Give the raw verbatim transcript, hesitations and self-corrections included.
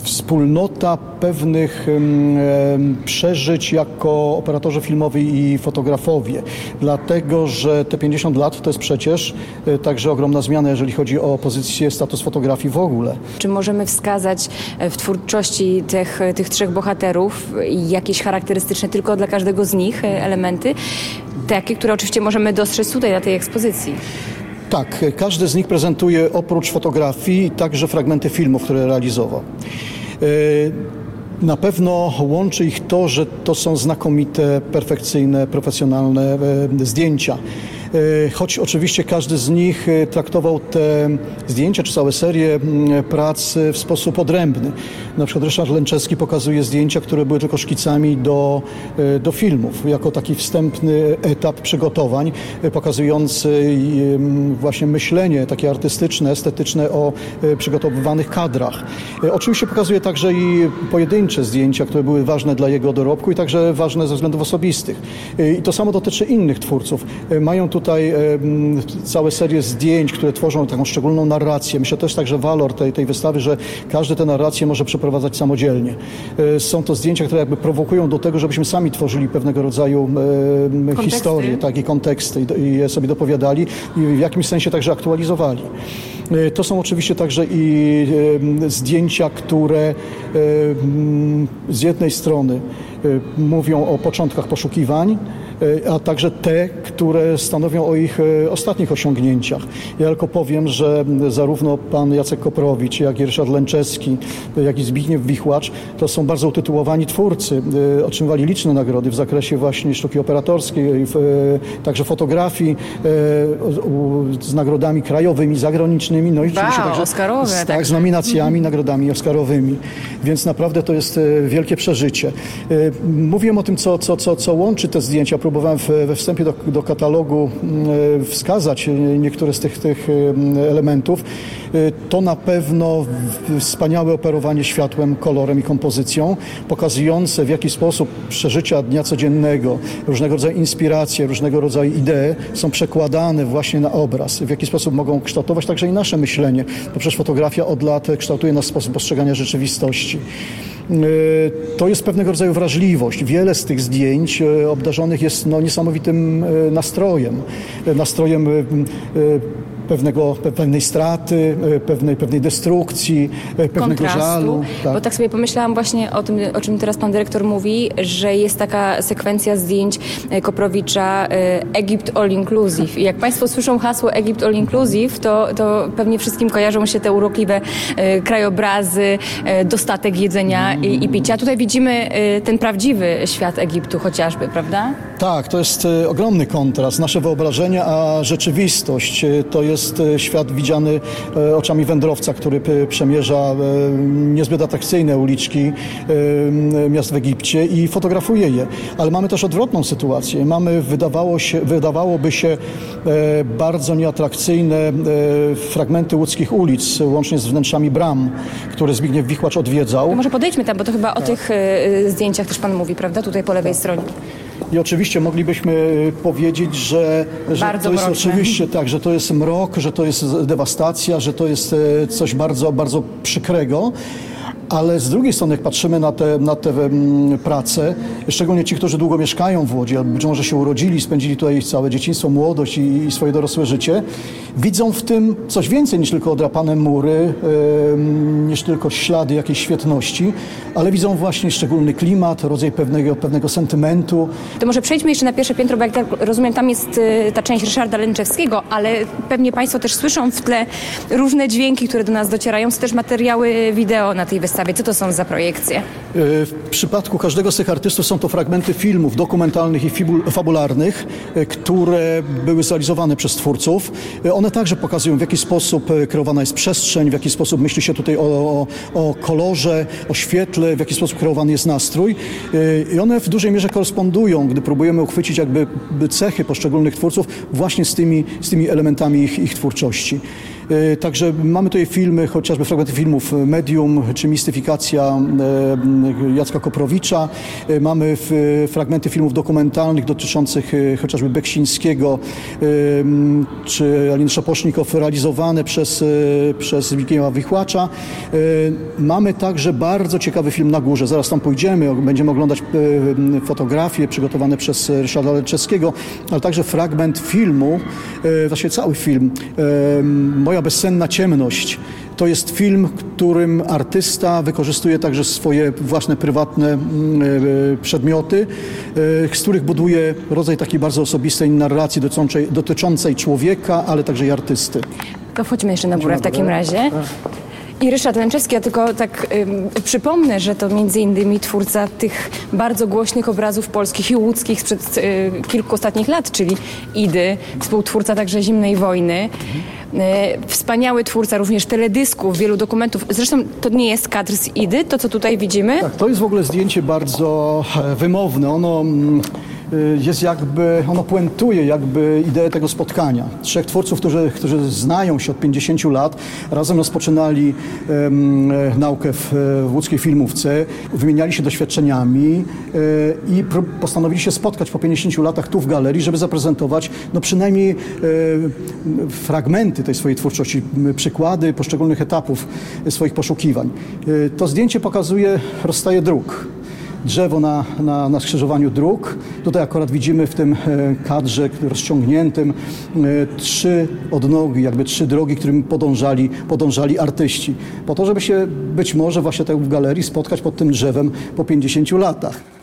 wspólnota pewnych um, przeżyć jako operatorzy filmowi i fotografowie. Dlatego, że te pięćdziesiąt lat to jest przecież e, także ogromna zmiana, jeżeli chodzi o pozycję, status fotografii w ogóle. Czy możemy wskazać w twórczości tych, tych trzech bohaterów jakieś charakterystyczne tylko dla każdego z nich elementy? Takie, które oczywiście możemy dostrzec tutaj na tej ekspozycji. Tak, każdy z nich prezentuje oprócz fotografii także fragmenty filmów, które realizował. Na pewno łączy ich to, że to są znakomite, perfekcyjne, profesjonalne zdjęcia. Choć oczywiście każdy z nich traktował te zdjęcia czy całe serie prac w sposób odrębny. Na przykład Ryszard Lęczewski pokazuje zdjęcia, które były tylko szkicami do, do filmów, jako taki wstępny etap przygotowań, pokazujący właśnie myślenie takie artystyczne, estetyczne o przygotowywanych kadrach. Oczywiście pokazuje także i pojedyncze zdjęcia, które były ważne dla jego dorobku i także ważne ze względów osobistych. I to samo dotyczy innych twórców. Mają tutaj całe serię zdjęć, które tworzą taką szczególną narrację. Myślę, że to jest także walor tej, tej wystawy, że każdy tę narrację może przeprowadzać samodzielnie. Są to zdjęcia, które jakby prowokują do tego, żebyśmy sami tworzyli pewnego rodzaju historie, tak, i konteksty i je sobie dopowiadali i w jakimś sensie także aktualizowali. To są oczywiście także i zdjęcia, które z jednej strony mówią o początkach poszukiwań, a także te, które stanowią o ich ostatnich osiągnięciach. Ja tylko powiem, że zarówno pan Jacek Koprowicz, jak i Ryszard Lęczewski, jak i Zbigniew Wichłacz to są bardzo utytułowani twórcy. Otrzymywali liczne nagrody w zakresie właśnie sztuki operatorskiej, także fotografii, z nagrodami krajowymi, zagranicznymi, no i wow, oczywiście także Oscarowe, z, tak, tak. z nominacjami, nagrodami oscarowymi. Więc naprawdę to jest wielkie przeżycie. Mówiłem o tym, co, co, co, co łączy te zdjęcia. Próbowałem we wstępie do, do katalogu wskazać niektóre z tych, tych elementów. To na pewno wspaniałe operowanie światłem, kolorem i kompozycją, pokazujące w jaki sposób przeżycia dnia codziennego, różnego rodzaju inspiracje, różnego rodzaju idee są przekładane właśnie na obraz. W jaki sposób mogą kształtować także i nasze myślenie, bo przecież fotografia od lat kształtuje nasz sposób postrzegania rzeczywistości. To jest pewnego rodzaju wrażliwość. Wiele z tych zdjęć obdarzonych jest no, niesamowitym nastrojem. Nastrojem pewnego, pewnej straty, pewnej, pewnej destrukcji, pewnego kontrastu, żalu. Tak. Bo tak sobie pomyślałam właśnie o tym, o czym teraz pan dyrektor mówi, że jest taka sekwencja zdjęć Koprowicza Egipt All Inclusive. I jak państwo słyszą hasło Egipt All Inclusive, to, to pewnie wszystkim kojarzą się te urokliwe krajobrazy, dostatek jedzenia i, i picia. Tutaj widzimy ten prawdziwy świat Egiptu chociażby, prawda? Tak, to jest ogromny kontrast. Nasze wyobrażenie, a rzeczywistość to jest świat widziany oczami wędrowca, który przemierza niezbyt atrakcyjne uliczki miast w Egipcie i fotografuje je. Ale mamy też odwrotną sytuację. Mamy, wydawało się, wydawałoby się, bardzo nieatrakcyjne fragmenty łódzkich ulic, łącznie z wnętrzami bram, które Zbigniew Wichłacz odwiedzał. To może podejdźmy tam, bo to chyba tak. O tych zdjęciach też pan mówi, prawda? Tutaj po lewej tak. stronie. I oczywiście moglibyśmy powiedzieć, że, że to jest mroczne. Oczywiście tak, że to jest mrok, że to jest dewastacja, że to jest coś bardzo, bardzo przykrego. Ale z drugiej strony, jak patrzymy na te, na te prace, szczególnie ci, którzy długo mieszkają w Łodzi, albo być może się urodzili, spędzili tutaj całe dzieciństwo, młodość i, i swoje dorosłe życie, widzą w tym coś więcej niż tylko odrapane mury, yy, niż tylko ślady jakiejś świetności, ale widzą właśnie szczególny klimat, rodzaj pewnego, pewnego sentymentu. To może przejdźmy jeszcze na pierwsze piętro, bo jak tak rozumiem, tam jest y, ta część Ryszarda Lęczewskiego, ale pewnie państwo też słyszą w tle różne dźwięki, które do nas docierają, są też materiały wideo na tej wystawie. Co to są za projekcje? W przypadku każdego z tych artystów są to fragmenty filmów dokumentalnych i fabularnych, które były zrealizowane przez twórców. One także pokazują, w jaki sposób kreowana jest przestrzeń, w jaki sposób myśli się tutaj o, o, o kolorze, o świetle, w jaki sposób kreowany jest nastrój. I one w dużej mierze korespondują, gdy próbujemy uchwycić jakby cechy poszczególnych twórców właśnie z tymi, z tymi elementami ich, ich twórczości. Także mamy tutaj filmy, chociażby fragmenty filmów Medium czy Mistyfikacja Jacka Koprowicza. Mamy fragmenty filmów dokumentalnych dotyczących chociażby Beksińskiego czy Aliny Szapocznikow realizowane przez, przez Zbigniewa Wichłacza. Mamy także bardzo ciekawy film Na górze. Zaraz tam pójdziemy, będziemy oglądać fotografie przygotowane przez Ryszarda Leczewskiego, ale także fragment filmu, właściwie cały film, Moja bezsenna ciemność. To jest film, którym artysta wykorzystuje także swoje własne, prywatne przedmioty, z których buduje rodzaj takiej bardzo osobistej narracji dotyczącej, dotyczącej człowieka, ale także i artysty. To wchodźmy jeszcze na górę w takim razie. I Ryszard Lęczewski, ja tylko tak ym, przypomnę, że to między innymi twórca tych bardzo głośnych obrazów polskich i łódzkich sprzed y, kilku ostatnich lat, czyli Idy, współtwórca także Zimnej Wojny. Y, wspaniały twórca również teledysków, wielu dokumentów. Zresztą to nie jest kadr z Idy, to co tutaj widzimy? Tak, to jest w ogóle zdjęcie bardzo wymowne. Ono jest jakby, ono puentuje jakby ideę tego spotkania. Trzech twórców, którzy, którzy znają się od pięćdziesięciu lat, razem rozpoczynali um, naukę w, w łódzkiej filmówce, wymieniali się doświadczeniami e, i pro, postanowili się spotkać po pięćdziesięciu latach tu w galerii, żeby zaprezentować no przynajmniej e, fragmenty tej swojej twórczości, przykłady poszczególnych etapów swoich poszukiwań. E, to zdjęcie pokazuje rozstaje dróg. Drzewo na, na, na skrzyżowaniu dróg. Tutaj akurat widzimy w tym kadrze rozciągniętym trzy odnogi, jakby trzy drogi, którym podążali, podążali artyści. Po to, żeby się być może właśnie tak w galerii spotkać pod tym drzewem po pięćdziesięciu latach.